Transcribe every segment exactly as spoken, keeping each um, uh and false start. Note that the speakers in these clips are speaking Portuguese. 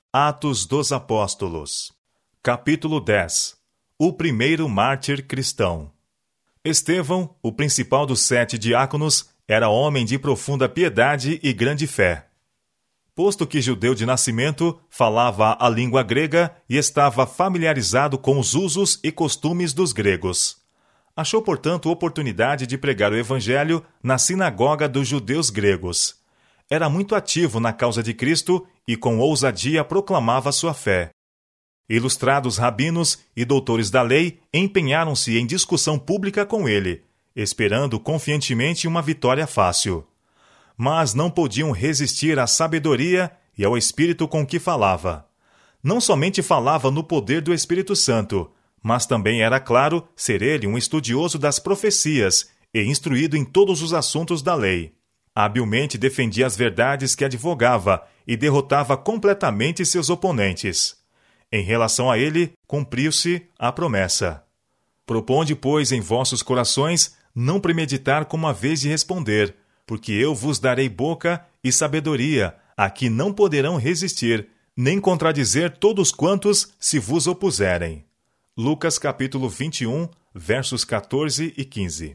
Atos dos Apóstolos. Capítulo dez. O primeiro mártir cristão. Estevão, o principal dos sete diáconos, era homem de profunda piedade e grande fé. Posto que judeu de nascimento, falava a língua grega e estava familiarizado com os usos e costumes dos gregos. Achou, portanto, oportunidade de pregar o evangelho na sinagoga dos judeus gregos. Era muito ativo na causa de Cristo e com ousadia proclamava sua fé. Ilustrados rabinos e doutores da lei empenharam-se em discussão pública com ele, esperando confiantemente uma vitória fácil. Mas não podiam resistir à sabedoria e ao espírito com que falava. Não somente falava no poder do Espírito Santo, mas também era claro ser ele um estudioso das profecias e instruído em todos os assuntos da lei. Habilmente defendia as verdades que advogava e derrotava completamente seus oponentes. Em relação a ele, cumpriu-se a promessa. Proponde, pois, em vossos corações não premeditar como a vez de responder, porque eu vos darei boca e sabedoria, a que não poderão resistir, nem contradizer todos quantos se vos opuserem. Lucas capítulo vinte e um, versos quatorze e quinze.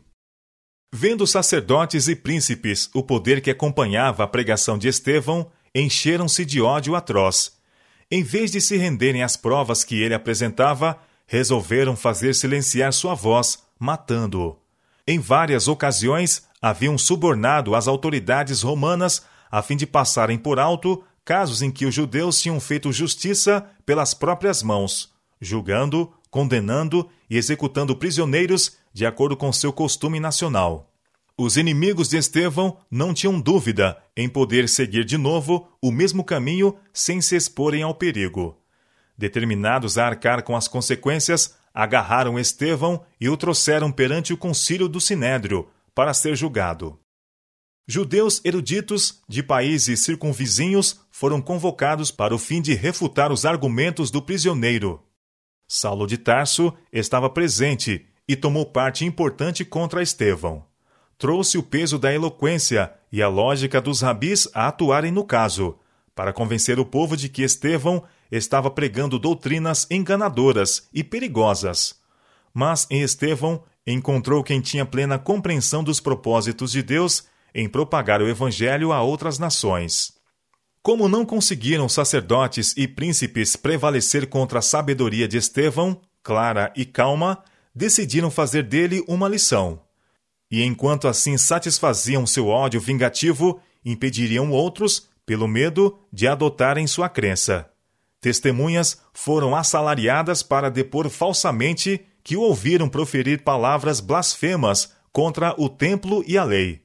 Vendo sacerdotes e príncipes o poder que acompanhava a pregação de Estevão, encheram-se de ódio atroz. Em vez de se renderem às provas que ele apresentava, resolveram fazer silenciar sua voz, matando-o. Em várias ocasiões, haviam subornado as autoridades romanas a fim de passarem por alto casos em que os judeus tinham feito justiça pelas próprias mãos, julgando, condenando e executando prisioneiros de acordo com seu costume nacional. Os inimigos de Estevão não tinham dúvida em poder seguir de novo o mesmo caminho sem se exporem ao perigo. Determinados a arcar com as consequências, agarraram Estevão e o trouxeram perante o concílio do Sinédrio para ser julgado. Judeus eruditos de países circunvizinhos foram convocados para o fim de refutar os argumentos do prisioneiro. Saulo de Tarso estava presente e tomou parte importante contra Estevão. Trouxe o peso da eloquência e a lógica dos rabis a atuarem no caso, para convencer o povo de que Estevão estava pregando doutrinas enganadoras e perigosas. Mas em Estevão encontrou quem tinha plena compreensão dos propósitos de Deus em propagar o evangelho a outras nações. Como não conseguiram sacerdotes e príncipes prevalecer contra a sabedoria de Estevão, clara e calma, decidiram fazer dele uma lição. E enquanto assim satisfaziam seu ódio vingativo, impediriam outros, pelo medo, de adotarem sua crença. Testemunhas foram assalariadas para depor falsamente que o ouviram proferir palavras blasfemas contra o templo e a lei.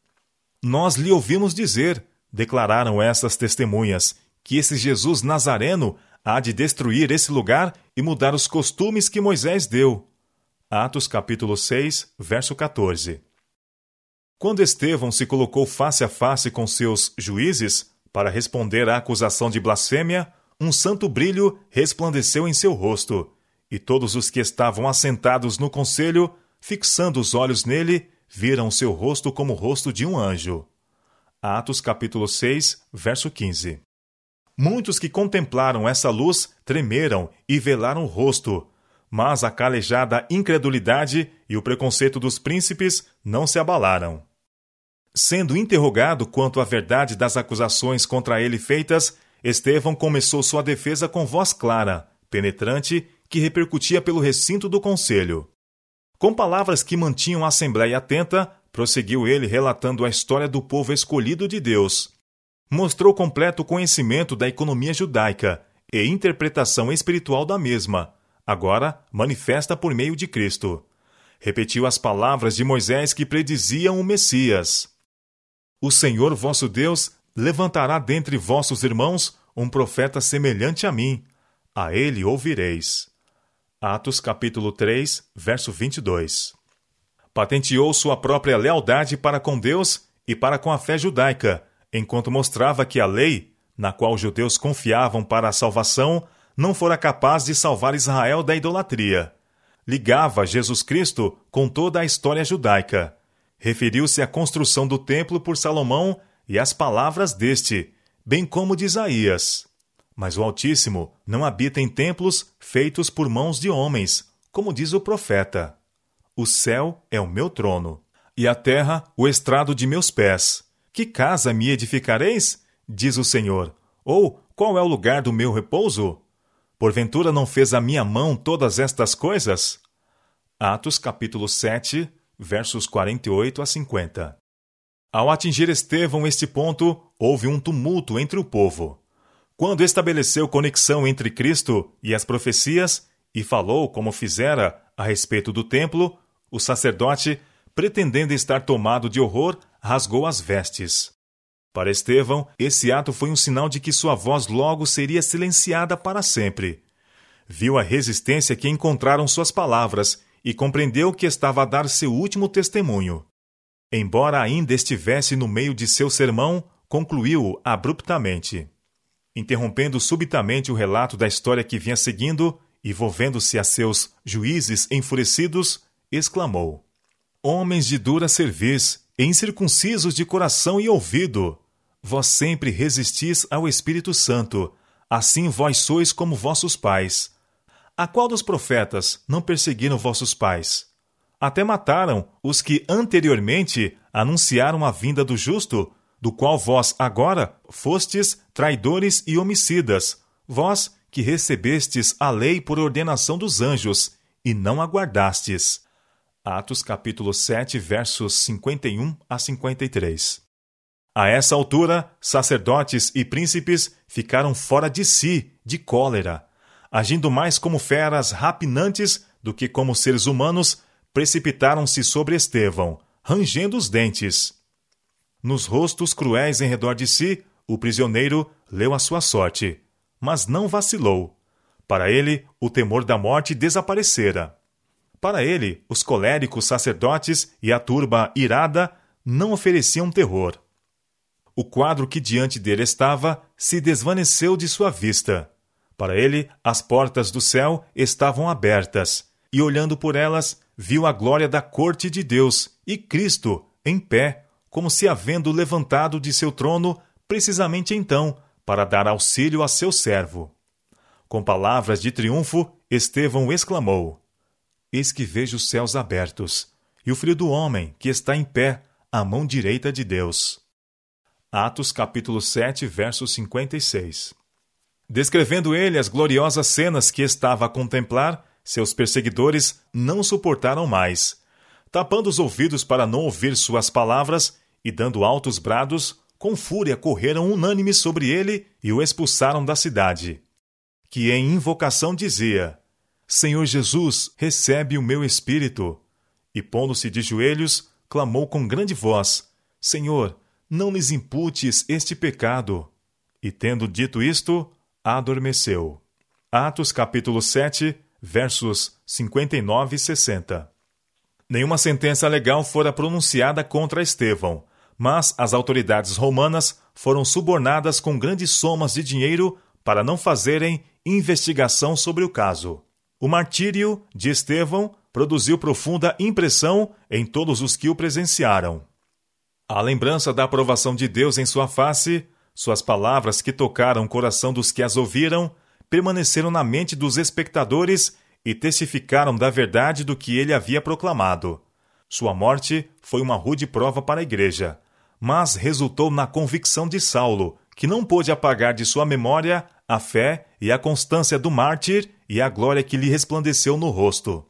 Nós lhe ouvimos dizer, declararam essas testemunhas, que esse Jesus Nazareno há de destruir esse lugar e mudar os costumes que Moisés deu. Atos capítulo seis, verso quatorze. Quando Estevão se colocou face a face com seus juízes para responder à acusação de blasfêmia, um santo brilho resplandeceu em seu rosto, e todos os que estavam assentados no conselho, fixando os olhos nele, viram seu rosto como o rosto de um anjo. Atos capítulo seis, verso quinze. Muitos que contemplaram essa luz tremeram e velaram o rosto, mas a calejada incredulidade e o preconceito dos príncipes não se abalaram. Sendo interrogado quanto à verdade das acusações contra ele feitas, Estevão começou sua defesa com voz clara, penetrante, que repercutia pelo recinto do conselho. Com palavras que mantinham a assembleia atenta, prosseguiu ele relatando a história do povo escolhido de Deus. Mostrou completo conhecimento da economia judaica e interpretação espiritual da mesma, agora manifesta por meio de Cristo. Repetiu as palavras de Moisés que prediziam o Messias. O Senhor vosso Deus levantará dentre vossos irmãos um profeta semelhante a mim. A ele ouvireis. Atos capítulo três, verso vinte e dois. Patenteou sua própria lealdade para com Deus e para com a fé judaica, enquanto mostrava que a lei, na qual os judeus confiavam para a salvação, não fora capaz de salvar Israel da idolatria. Ligava Jesus Cristo com toda a história judaica. Referiu-se à construção do templo por Salomão e às palavras deste, bem como de Isaías. Mas o Altíssimo não habita em templos feitos por mãos de homens, como diz o profeta. O céu é o meu trono, e a terra o estrado de meus pés. Que casa me edificareis? Diz o Senhor. Ou qual é o lugar do meu repouso? Porventura não fez a minha mão todas estas coisas? Atos capítulo sete, versos quarenta e oito a cinquenta. Ao atingir Estevão este ponto, houve um tumulto entre o povo. Quando estabeleceu conexão entre Cristo e as profecias, e falou como fizera a respeito do templo, o sacerdote, pretendendo estar tomado de horror, rasgou as vestes. Para Estevão, esse ato foi um sinal de que sua voz logo seria silenciada para sempre. Viu a resistência que encontraram suas palavras e compreendeu que estava a dar seu último testemunho. Embora ainda estivesse no meio de seu sermão, concluiu abruptamente. Interrompendo subitamente o relato da história que vinha seguindo e volvendo-se a seus juízes enfurecidos, exclamou: Homens de dura cerviz, incircuncisos de coração e ouvido, vós sempre resistis ao Espírito Santo, assim vós sois como vossos pais. A qual dos profetas não perseguiram vossos pais? Até mataram os que anteriormente anunciaram a vinda do justo, do qual vós agora fostes traidores e homicidas, vós que recebestes a lei por ordenação dos anjos, e não aguardastes. Atos capítulo sete, versos cinquenta e um a cinquenta e três. A essa altura, sacerdotes e príncipes ficaram fora de si, de cólera. Agindo mais como feras rapinantes do que como seres humanos, precipitaram-se sobre Estevão, rangendo os dentes. Nos rostos cruéis em redor de si, o prisioneiro leu a sua sorte, mas não vacilou. Para ele, o temor da morte desaparecera. Para ele, os coléricos sacerdotes e a turba irada não ofereciam terror. O quadro que diante dele estava se desvaneceu de sua vista. Para ele, as portas do céu estavam abertas, e olhando por elas, viu a glória da corte de Deus e Cristo em pé, como se havendo levantado de seu trono precisamente então, para dar auxílio a seu servo. Com palavras de triunfo, Estevão exclamou: Eis que vejo os céus abertos, e o Filho do Homem, que está em pé, à mão direita de Deus. Atos capítulo sete, verso cinquenta e seis. Descrevendo ele as gloriosas cenas que estava a contemplar, seus perseguidores não suportaram mais. Tapando os ouvidos para não ouvir suas palavras e dando altos brados, com fúria correram unânimes sobre ele e o expulsaram da cidade. Que em invocação dizia: Senhor Jesus, recebe o meu espírito. E pondo-se de joelhos, clamou com grande voz: Senhor, não lhes imputes este pecado. E tendo dito isto, adormeceu. Atos capítulo sete, versos cinquenta e nove e sessenta. Nenhuma sentença legal fora pronunciada contra Estevão, mas as autoridades romanas foram subornadas com grandes somas de dinheiro para não fazerem investigação sobre o caso. O martírio de Estevão produziu profunda impressão em todos os que o presenciaram. A lembrança da aprovação de Deus em sua face, suas palavras que tocaram o coração dos que as ouviram, permaneceram na mente dos espectadores e testificaram da verdade do que ele havia proclamado. Sua morte foi uma rude prova para a igreja, mas resultou na convicção de Saulo, que não pôde apagar de sua memória a fé e a constância do mártir e a glória que lhe resplandeceu no rosto.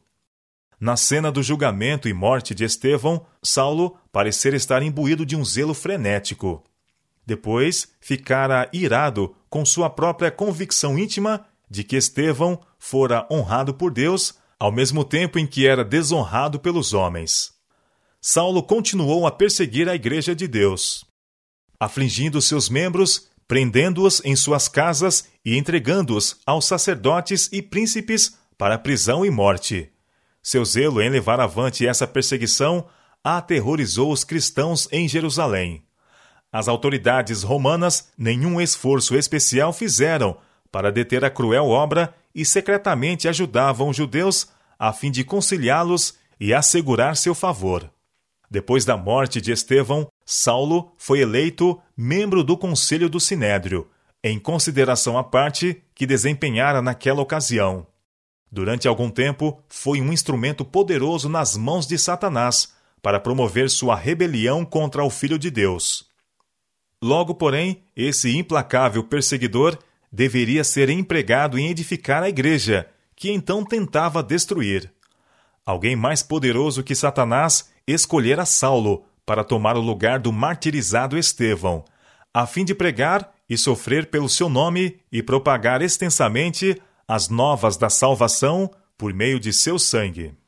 Na cena do julgamento e morte de Estevão, Saulo parecera estar imbuído de um zelo frenético. Depois, ficara irado com sua própria convicção íntima de que Estevão fora honrado por Deus, ao mesmo tempo em que era desonrado pelos homens. Saulo continuou a perseguir a igreja de Deus, afligindo seus membros, prendendo-os em suas casas e entregando-os aos sacerdotes e príncipes para prisão e morte. Seu zelo em levar avante essa perseguição aterrorizou os cristãos em Jerusalém. As autoridades romanas nenhum esforço especial fizeram para deter a cruel obra e secretamente ajudavam os judeus a fim de conciliá-los e assegurar seu favor. Depois da morte de Estevão, Saulo foi eleito membro do Conselho do Sinédrio, em consideração à parte que desempenhara naquela ocasião. Durante algum tempo, foi um instrumento poderoso nas mãos de Satanás para promover sua rebelião contra o Filho de Deus. Logo, porém, esse implacável perseguidor deveria ser empregado em edificar a igreja, que então tentava destruir. Alguém mais poderoso que Satanás escolhera Saulo para tomar o lugar do martirizado Estevão, a fim de pregar e sofrer pelo seu nome e propagar extensamente as novas da salvação por meio de seu sangue.